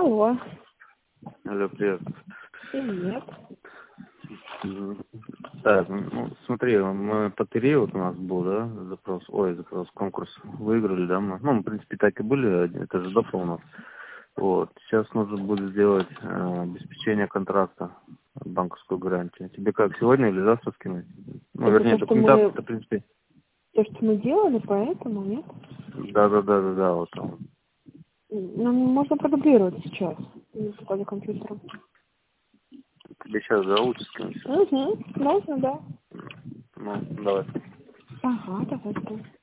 Алло. Алло, привет. Привет. Так, ну, смотри, мы по ТРИ вот у нас был, да, запрос, конкурс. Выиграли, да, мы. Ну, в принципе, так и были, это же дофа у нас. Вот. Сейчас нужно будет сделать обеспечение контракта, банковскую гарантию. Тебе как, сегодня или завтра скинуть? Ну, Это вернее, то, что документацию, в принципе. То, что мы делали, поэтому, нет? Да, вот там. Нам можно продублировать сейчас. На столе компьютера. Тебе сейчас, да, лучше скинуть? Угу. Можно, да. Ну, давай. Ага, давай.